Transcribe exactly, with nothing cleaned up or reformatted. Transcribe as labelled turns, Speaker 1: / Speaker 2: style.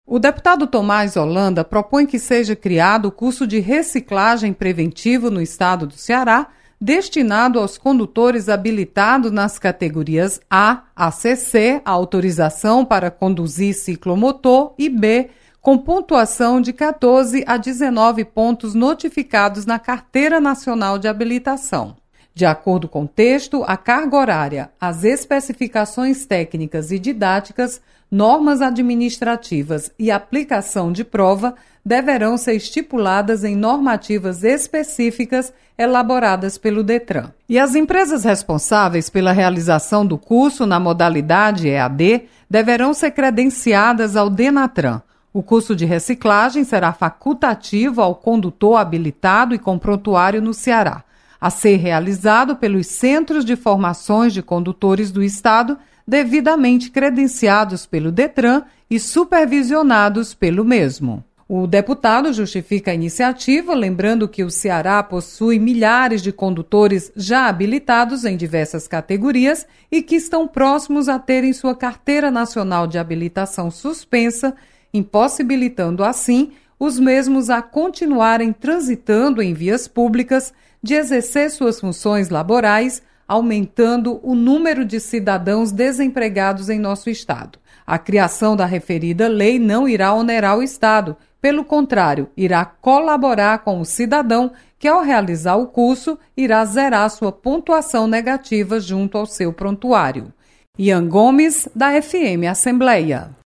Speaker 1: O deputado Tomás Holanda propõe que seja criado o curso de reciclagem preventivo no estado do Ceará, destinado aos condutores habilitados nas categorias A a C C, a autorização para conduzir ciclomotor, e B, com pontuação de quatorze a dezenove pontos notificados na Carteira Nacional de Habilitação. De acordo com o texto, a carga horária, as especificações técnicas e didáticas, normas administrativas e aplicação de prova deverão ser estipuladas em normativas específicas elaboradas pelo Detran. E as empresas responsáveis pela realização do curso na modalidade E A D deverão ser credenciadas ao Denatran. O curso de reciclagem será facultativo ao condutor habilitado e com prontuário no Ceará, a ser realizado pelos Centros de Formações de Condutores do Estado, devidamente credenciados pelo Detran e supervisionados pelo mesmo. O deputado justifica a iniciativa, lembrando que o Ceará possui milhares de condutores já habilitados em diversas categorias e que estão próximos a terem sua Carteira Nacional de Habilitação suspensa, impossibilitando assim os mesmos a continuarem transitando em vias públicas, de exercer suas funções laborais, aumentando o número de cidadãos desempregados em nosso estado. A criação da referida lei não irá onerar o estado, pelo contrário, irá colaborar com o cidadão que, ao realizar o curso, irá zerar sua pontuação negativa junto ao seu prontuário. Ian Gomes, da F M Assembleia.